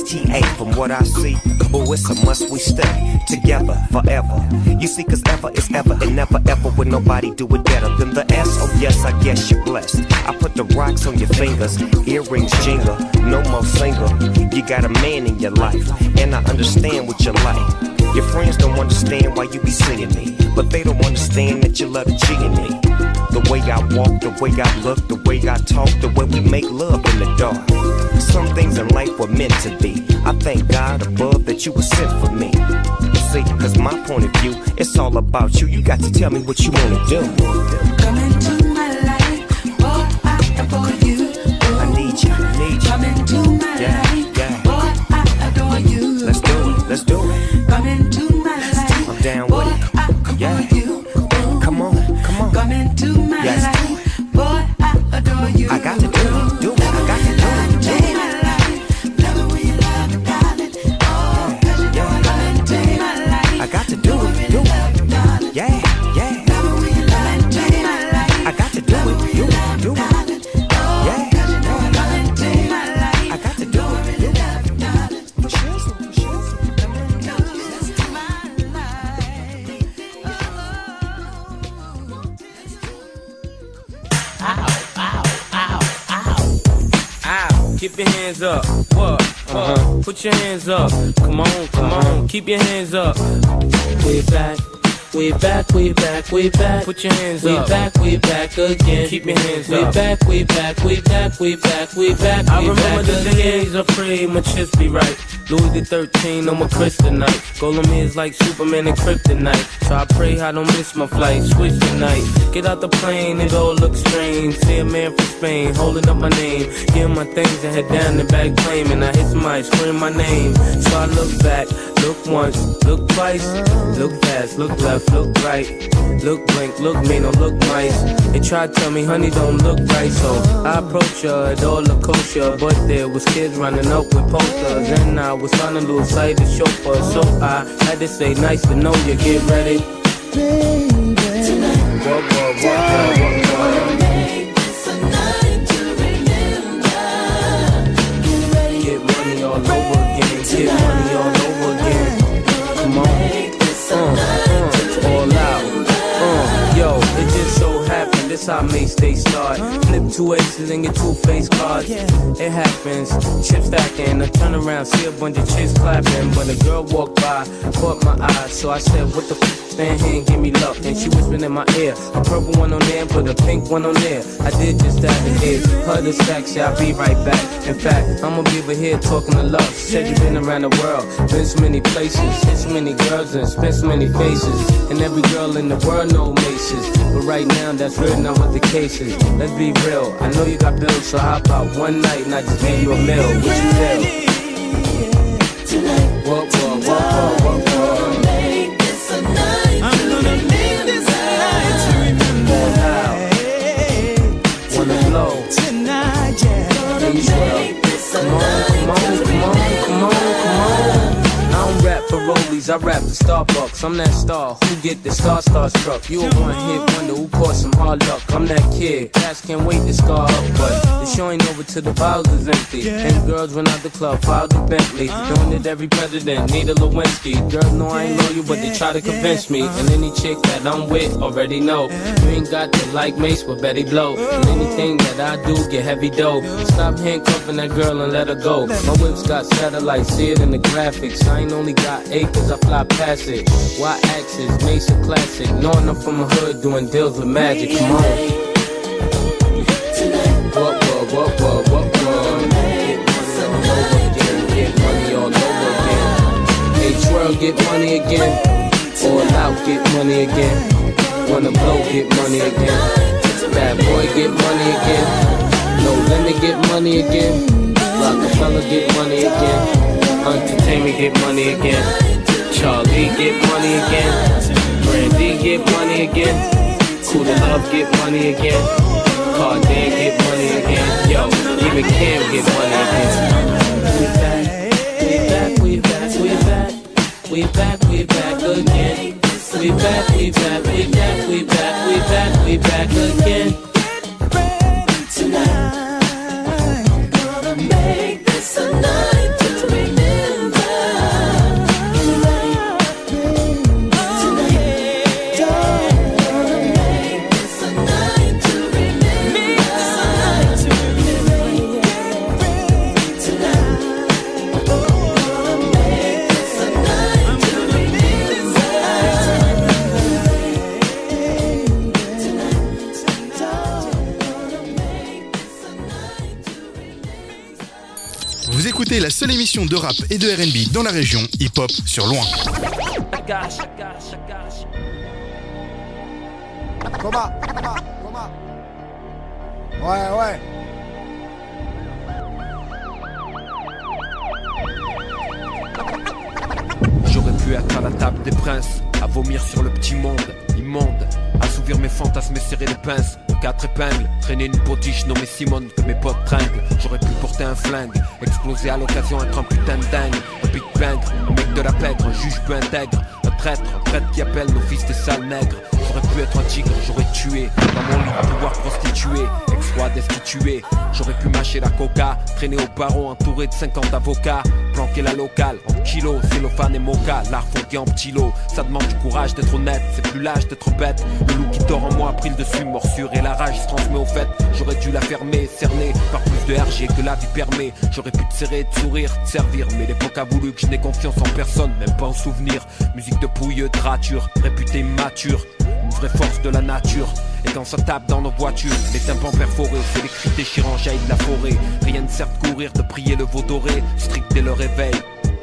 GTA from what I see. Oh, it's a must we stay together forever. You see, cause ever is ever and never ever would nobody do it better than the S. Oh yes, I guess you're blessed. I put the rocks on your fingers, earrings jingle, no more single. You got a man in your life, and I understand what you like. Your friends don't understand why you be seeing me, but they don't understand that you love the G in me. The way I walk, the way I look, the way I talk, the way we make love in the dark. Some things in life were meant to be. I thank God above that you were sent for me. See, cause my point of view, it's all about you. You got to tell me what you wanna do. Come into my life, boy, I adore you. I need you, need you. Come into my life, boy, I adore you. Let's do it, let's do it. Come into my life, I'm down with it. Yeah. Come on, come on. Come into my life, boy, I adore you. I got to do it, do it. I got to do it, do it. I got to do it, do it. Yeah, yeah. I got to do it, do it, do it. Yeah. I got to do it, do it. For sure, for sure. Ow, ow, ow, ow. Ow, keep your hands up. What? Put your hands up. Come on, come on. Keep your hands up. Way back. We back, we back, we back. Put your hands up. We back again. Keep your hands up. We back, we back, we back, we back, we back. I remember the days I prayed my chips be right. Louis the 13 on my kryptonite. Golem is like Superman and kryptonite. So I pray I don't miss my flight. Switch tonight. Get out the plane, it all looks strange. See a man from Spain holding up my name. Give my things and head down the back claiming. I hit somebody scream my name. So I look back, look once, look twice, look fast, look left, look right, look blink, look mean, or look nice. They tried to tell me, honey, don't look right. So I approached her, it all looked kosher. But there was kids running up with posters, and I was trying to lose sight of chauffeur. So I had to say, nice to know you, get ready. Tonight, whoa, whoa, whoa, whoa, whoa. Make this a night to remember. Get ready. Get money all over again. Get money all over again. Come on. All out. Yo, it just so happened. This how mates they start. Flip two aces and get two face cards. It happens. Chip stacking. I turn around, see a bunch of chicks clapping. But a girl walked by, caught my eye. So I said, what the f? Stand here and give me luck. And she whispered in my ear, a purple one on there, put a pink one on there. I did just that and did. Her the stacks, yeah, I'll be right back. In fact, I'ma be over here talking to love. Said you've been around the world, been so many places, hit so many girls and spent so many faces. And every girl in the world know Macy's. But right now, that's really not what the case is. Let's be real, I know you got bills, so how about one night and I just give you a meal? What you feel? Tonight. What, what, what, what, what, what? Make this a night. I'm gonna make this a night to remember. Wanna blow tonight, yeah. Make this a night. Come on, come on, come on, come on. I don't rap for rollies, I rap for Starbucks. I'm that star who get the starstruck. You a one-hit wonder who caught some hard luck. I'm that kid, cats can't wait to scar up. But the show ain't over till the bottles is empty. And girls run out the club, filed the Bentley. Doing it every president, need a Lewinsky. Girls know I ain't loyal, but they try to convince me. And any chick that I'm with already know. You ain't got to like Mace, but Betty blow. And anything that I do, get heavy dough. Stop handcuffing that girl and let her go. My whip's got satellites, see it in the graphics. I ain't only got acres, I fly past it. Why axes, Mace a classic. Knowing I'm from the hood, doing deals with magic. Come on. What, what, what, what, what, what? Get money all over again. Get money all over again. Hey, twirl, get money again. All out, get money again. Wanna blow, get money again. Bad boy, get money again. No limit, get money again. Rockefeller, get money again. Entertainment, get money again. Charlie, get money again. Brandy, get money again. Cool to Love, get money again. Cardan, get money again. Yo, even Cam, get money again. We back, we back, we back, we back, we back again. We back, we back, we back, we back, we back, we back again. Tonight, gonna make this a night to remember. écoutez la seule émission de rap et de R&B dans la région, Hip Hop sur Loin. Comment? Ouais. J'aurais pu être à la table des princes, à vomir sur le petit monde, immonde, assouvir mes fantasmes et serrer les pinces, aux 4 épingles, traîner une potiche nommée Simone que mes potes tringlent. J'aurais pu porter un flingue, exploser à l'occasion, être un putain de dingue, un big pingre, un mec de la pègre, un juge peu intègre, un traître qui appelle nos fils des sales nègres. J'aurais pu être un tigre, j'aurais tué, dans mon lit pouvoir prostituer, ex-roi destitué. J'aurais pu mâcher la coca, traîner au barreau entouré de 50 avocats, planquer la locale en kilos, cellophane et mocha, l'art fonqué en petits lots. Ça demande du courage d'être honnête, c'est plus l'âge d'être bête. Le loup qui dort en moi a pris le dessus, morsure et la rage se transmet au fait. J'aurais dû la fermer, cerner par plus de RG que la vie permet. J'aurais pu te serrer, te sourire, te servir, mais l'époque a voulu que je n'ai confiance en personne, même pas en souvenir. Musique de pouilleux, de rature, réputé immature, une vraie force de la nature. Et quand ça tape dans nos voitures, les tympans perforés, c'est les cris déchirants jaillis de la forêt. Rien ne sert de courir, de prier le veau doré, strict dès le réveil.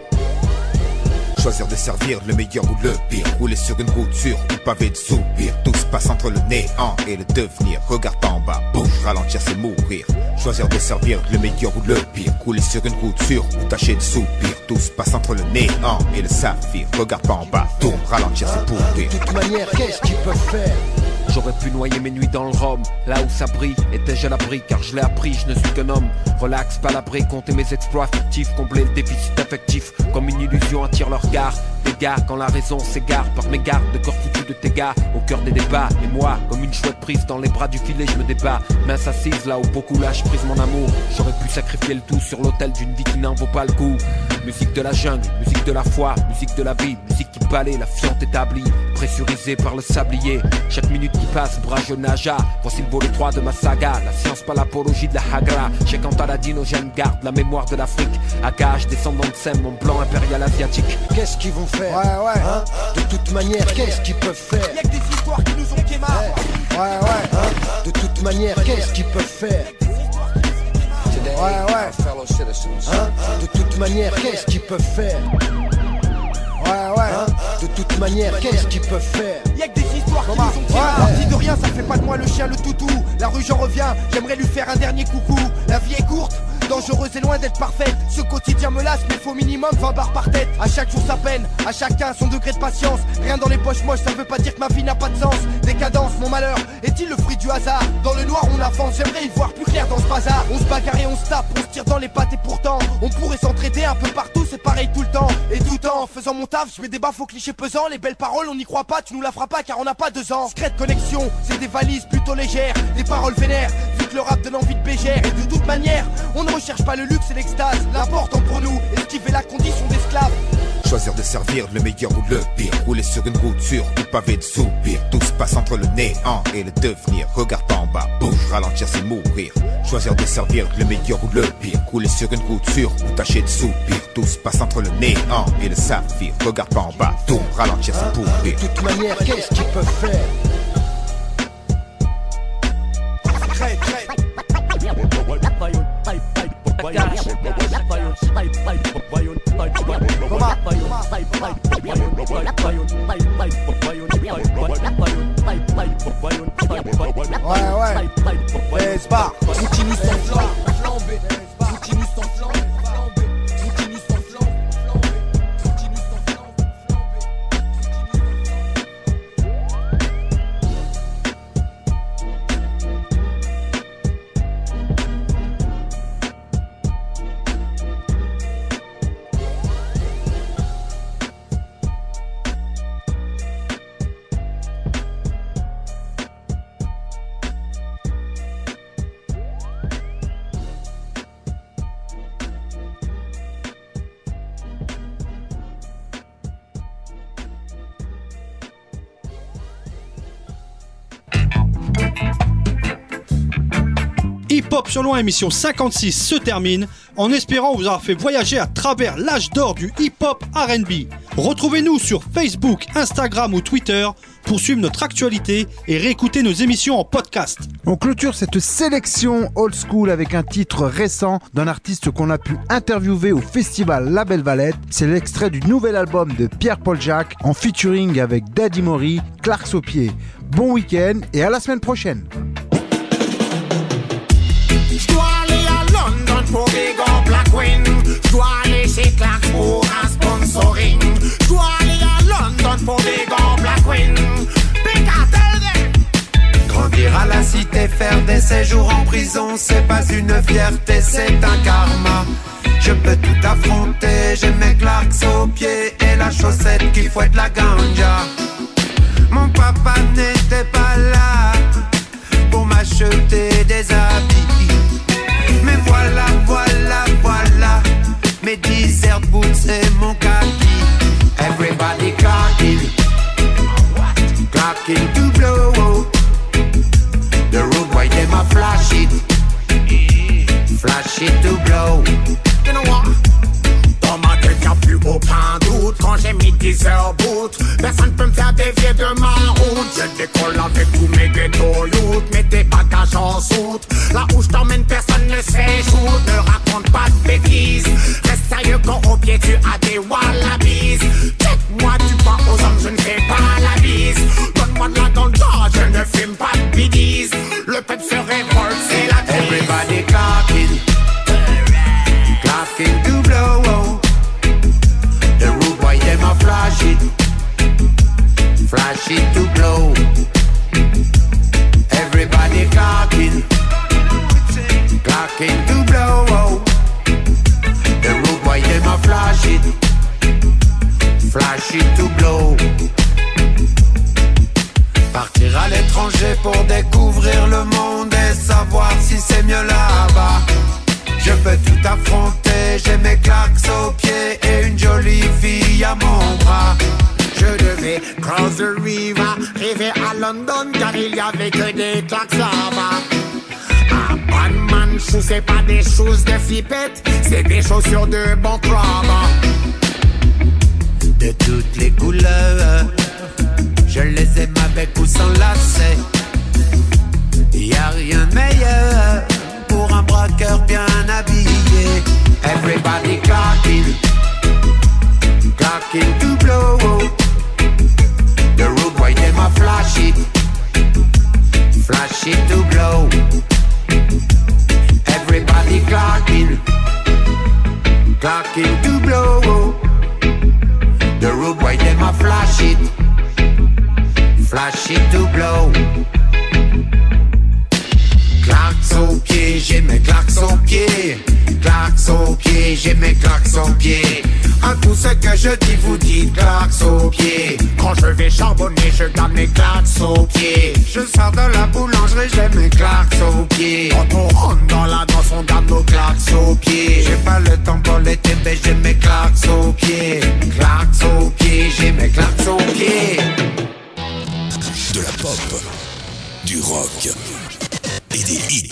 Choisir de servir le meilleur ou le pire, rouler sur une route sûre, du pavé de soupir. Tout se passe entre le néant et le devenir. Regarde pas en bas, boum, ralentir c'est mourir. Choisir de servir le meilleur ou le pire, rouler sur une route sûre ou tâcher de soupir. Tout se passe entre le néant et le saphir. Regarde pas en bas, tourne, ralentir c'est pourrir. De toute manière, qu'est-ce qu'ils peuvent faire? J'aurais pu noyer mes nuits dans le rhum, là où ça brille, étais-je à l'abri, car je l'ai appris, je ne suis qu'un homme. Relax, pas l'abri, compter mes exploits fictifs, combler le déficit affectif, comme une illusion attire leur regard. Des gars, quand la raison s'égare, par mes gardes de corps foutus de tes gars, au cœur des débats. Et moi, comme une chouette prise dans les bras du filet, je me débat, main s'assise là où beaucoup lâchent prise mon amour. J'aurais pu sacrifier le tout sur l'autel d'une vie qui n'en vaut pas le coup. Musique de la jungle, musique de la foi, musique de la vie, musique qui balaie la fiente établie, pressurisée par le sablier. Chaque minute qui passe, bras je nage. Voici le volet 3 de ma saga. La science, pas l'apologie de la hagra. Chez Cantaladino, j'aime garde la mémoire de l'Afrique. Agage, descendant de Sem, mon blanc impérial asiatique. Qu'est-ce qu'ils vont faire? Ouais. Hein? De toute manière, qu'est-ce qu'ils peuvent faire? Y'a que des histoires qui nous ont quémar. Ouais. Hein? De toute manière, qu'est-ce qu'ils peuvent faire? Ouais. Hein? De toute manière, qu'est-ce qu'ils peuvent faire? Ouais. Hein? De toute manière, qu'est-ce qu'ils peuvent faire? Y'a que des histoires qui nous ont tiré. Parti de rien, ça fait pas de moi le chien, le toutou. La rue, j'en reviens, j'aimerais lui faire un dernier coucou. La vie est courte, dangereuse et loin d'être parfaite. Ce quotidien me lasse, mais faut minimum 20 barres par tête. À chaque jour sa peine, à chacun son degré de patience. Rien dans les poches moches, ça veut pas dire que ma vie n'a pas de sens. Décadence, mon malheur, est-il le fruit du hasard? Dans le noir on avance, j'aimerais y voir plus clair dans ce bazar. On se bagarre et on se tape, on se tire dans les pattes et pourtant on pourrait s'entraider un peu partout, c'est pareil tout le temps. Et tout en faisant mon taf, je mets des baffes aux clichés pesants. Les belles paroles on n'y croit pas, tu nous la feras pas car on n'a pas 2 ans. Secret de connexion, c'est des valises plutôt légères, des paroles vénères, vu que le rap donne envie de bégère. Et de toute manière, on ne recherche pas le luxe et l'extase. L'important pour nous, esquiver la condition d'esclave. Choisir de servir le meilleur ou le pire, rouler sur une route sûre, du pavé de soupir. Tout se passe entre le néant et le devenir. Regarde pas en bas, bouge, ralentir c'est mourir. Choisir de servir le meilleur ou le pire, rouler sur une route sûre ou tâcher de soupir. Tout se passe entre le néant et le saphir. Regarde pas en bas, tourne, ralentir c'est pourrir. De toute manière, qu'est-ce qu'ils peuvent faire? Ouais. Laisse pas. Continue sans flamber. Continue sans flamber. Continue sans flamber. Hip Hop sur Loin émission 56 se termine en espérant vous avoir fait voyager à travers l'âge d'or du hip hop R&B. Retrouvez-nous sur Facebook, Instagram ou Twitter pour suivre notre actualité et réécouter nos émissions en podcast. On clôture cette sélection old school avec un titre récent d'un artiste qu'on a pu interviewer au festival La Belle Valette. C'est l'extrait du nouvel album de Pierre-Paul Jacques en featuring avec Daddy Mori, Clarks au pied. Bon week-end et à la semaine prochaine. Je dois aller à London pour Big Up la Queen. Je dois aller chez Clarks pour un sponsoring. Je dois aller à London pour Big Up la Queen. Grandir à la cité, faire des séjours en prison, c'est pas une fierté, c'est un karma. Je peux tout affronter, j'ai mes Clarks aux pieds et la chaussette qui fouette la ganja. Mon papa n'était pas là pour m'acheter des habits. Mais voilà, voilà, voilà mes desert boots et mon kaki. Everybody clocking, clocking to blow. The road why them a flash it to blow. You know what? Dans ma tête y'a plus aucun doute. Quand j'ai mis 10 heures bout, personne peut me faire dévier de ma route. Je décolle avec tous mes ghetto youth. Mets tes bagages en soute. Là où je t'emmène personne ne se fait shoot. Ne raconte pas de bêtises. Reste sérieux quand au pied tu as des wallabies. Check-moi, tu pars aux hommes, je ne fais pas la bise. Donne-moi de la ganja, je ne fume pas de bidis. Le peuple se révolte, c'est la crise. Everybody clocking, clocking to blow. The road boy them a flash it to blow. Everybody clocking, clocking to blow. The road boy them a flash it to blow. Partir à l'étranger pour découvrir le monde et savoir si c'est mieux là-bas. Je peux tout affronter, j'ai mes Clarks aux pieds et une jolie fille à mon bras. Je devais cross the river, arriver à London car il y avait que des Clarks là-bas. Un Batman shoe, c'est pas des choses de flippette, c'est des chaussures de bon crabe. De toutes les couleurs, je les aime avec ou sans lacets. Y'a rien de meilleur pour un braqueur bien habillé. Everybody clocking, clocking to blow. The road boy them a flash it to blow. Everybody clocking, clocking to blow. The road boy them a flash it to blow. Clarks aux pieds, j'ai mes Clarks aux pieds. Clarks aux pieds, j'ai mes Clarks aux pieds. À tout ce que je dis, vous dites Clarks aux pieds. Quand je vais charbonner, je garde mes Clarks aux pieds. Je sors de la boulangerie, j'ai mes Clarks aux pieds. Quand on rentre dans la danse, on garde nos Clarks aux pieds. J'ai pas le temps pour les TB, j'ai mes Clarks aux pieds. Clarks aux pieds, j'ai mes Clarks aux pieds. De la pop, du rock et des hits.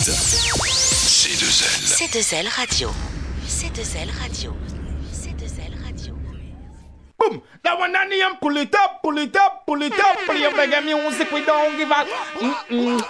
C2L Radio. C2L Radio. C2L Radio. Boom! That one on the pull it up, pull it up, pull it up, play your reggae music, we don't give a